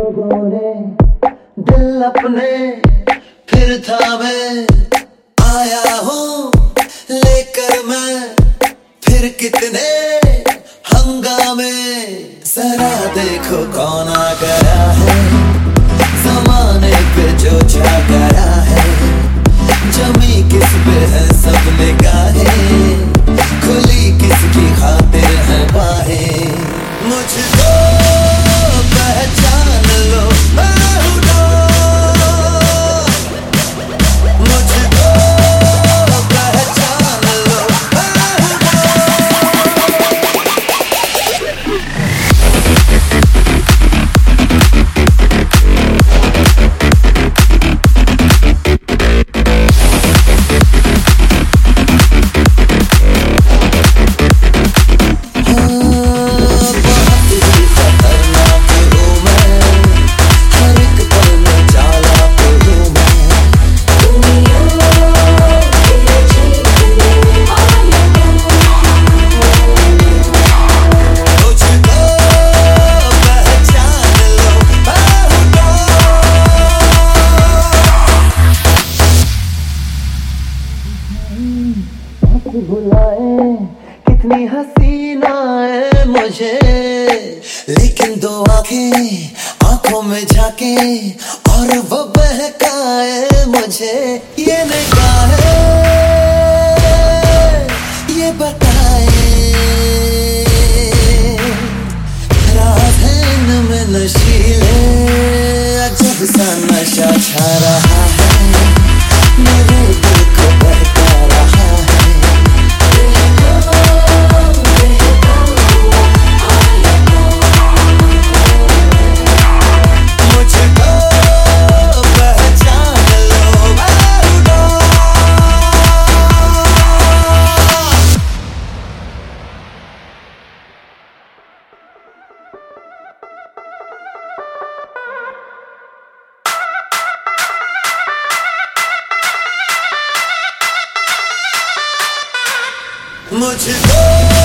लोगों ने दिल अपने फिर थामे, आया हूँ लेकर मैं फिर कितने हंगामे। जरा देखो कौन आ गया है, जमाने पे जो छा गया है। जमी किस पे है सब निगाहें, खुली किसकी खातिर है बाहें। मुझको पहचान लो मैं हूँ डॉन, मुझको पहचान लो मैं हूँ बुलाए कितनी हसीनाए मुझे, लेकिन दो आंखें आंखों में झाके और वो बहकाए मुझे। ये निगाहें ये बताए राज है इनमें नशीले, अजब सा नशा छा रहा है, मेरे दिल को बहका रहा है। मुझको